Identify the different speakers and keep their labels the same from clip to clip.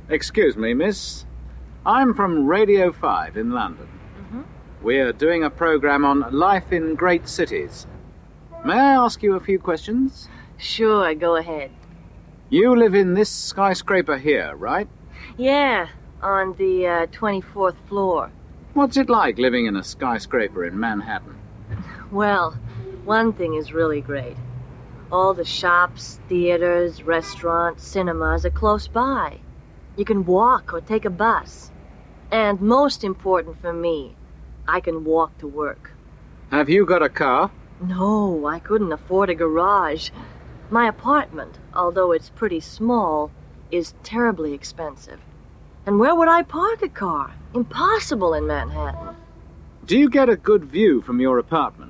Speaker 1: Excuse me, miss. I'm from Radio 5 in London. We're doing a program on life in great cities. May I ask you a few questions?
Speaker 2: Sure, go ahead.
Speaker 1: You live in this skyscraper here, right?
Speaker 2: Yeah, on the 24th floor.
Speaker 1: What's it like living in a skyscraper in Manhattan?
Speaker 2: Well, one thing is really great. All the shops, theaters, restaurants, cinemas are close by. You can walk or take a bus. And most important for me, I can walk to work.
Speaker 1: Have you got a car?
Speaker 2: No, I couldn't afford a garage. My apartment, although it's pretty small, is terribly expensive. And where would I park a car? Impossible in Manhattan.
Speaker 1: Do you get a good view from your apartment?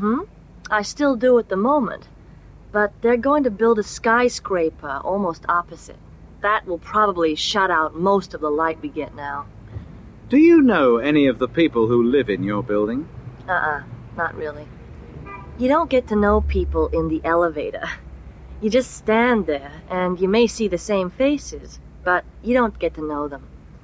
Speaker 2: I still do at the moment. But they're going to build a skyscraper almost opposite. That will probably shut out most of the light we get now.
Speaker 1: Do you know any of the people who live in your building?
Speaker 2: Not really. You don't get to know people in the elevator. You just stand there, and you may see the same faces, but you don't get to know them.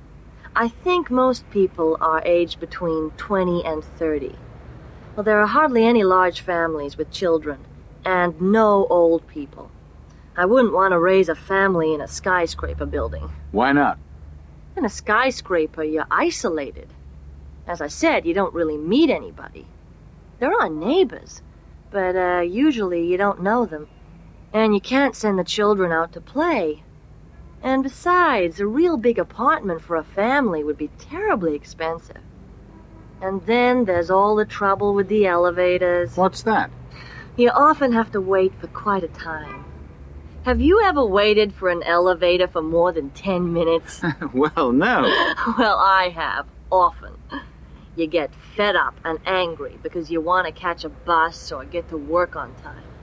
Speaker 2: I think most people are aged between 20 and 30. Well, there are hardly any large families with children, and no old people. I wouldn't want to raise a family in a skyscraper building.
Speaker 1: Why not?
Speaker 2: In a skyscraper, you're isolated. As I said, you don't really meet anybody. There are neighbors, but usually you don't know them. And you can't send the children out to play. And besides, a real big apartment for a family would be terribly expensive. And then there's all the trouble with the elevators.
Speaker 1: What's that?
Speaker 2: You often have to wait for quite a time. Have you ever waited for an elevator for more than 10 minutes?
Speaker 1: Well, no.
Speaker 2: Well, I have, often. You get fed up and angry because you want to catch a bus or get to work on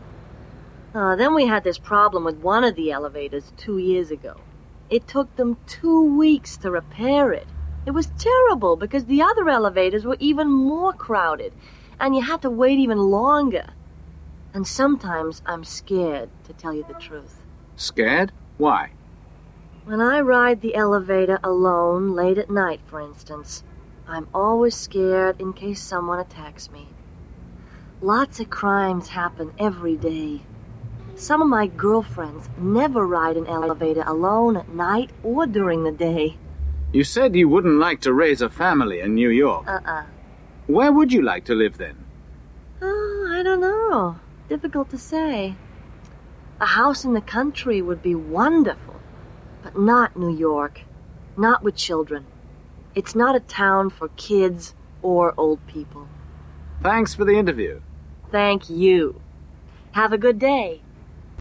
Speaker 2: time. Then we had this problem with one of the elevators 2 years ago. It took them 2 weeks to repair it. It was terrible because the other elevators were even more crowded, and you had to wait even longer. And sometimes I'm scared, to tell you the truth.
Speaker 1: Scared? Why?
Speaker 2: When I ride the elevator alone late at night, for instance, I'm always scared in case someone attacks me. Lots of crimes happen every day. Some of my girlfriends never ride an elevator alone at night or during the day.
Speaker 1: You said you wouldn't like to raise a family in New York. Where would you like to live then?
Speaker 2: Oh, I don't know. Difficult to say. A house in the country would be wonderful, but not New York. Not with children. It's not a town for kids or old people.
Speaker 1: Thanks for the interview.
Speaker 2: Thank you. Have a good day.